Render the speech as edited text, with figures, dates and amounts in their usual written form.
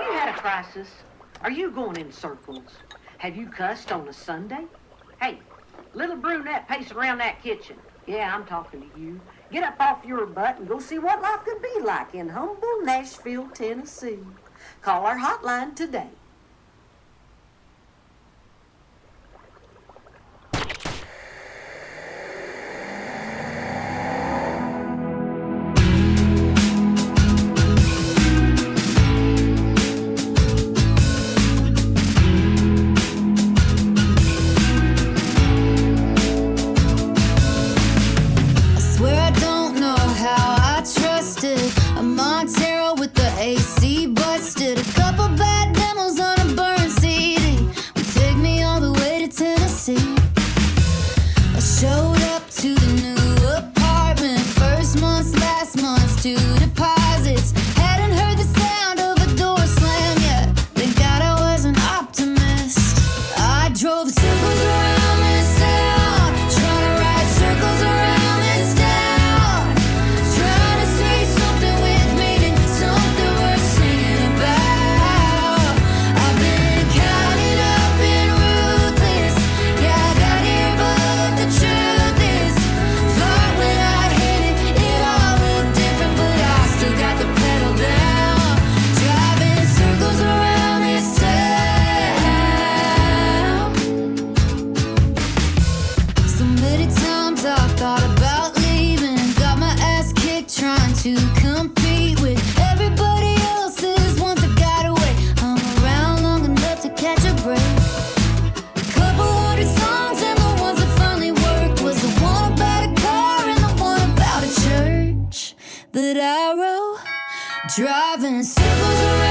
you had a crisis? Are you going in circles? Have you cussed on a Sunday? Hey, little brunette pacing around that kitchen. Yeah, I'm talking to you. Get up off your butt and go see what life could be like in humble Nashville, Tennessee. Call our hotline today. That I wrote, driving circles around.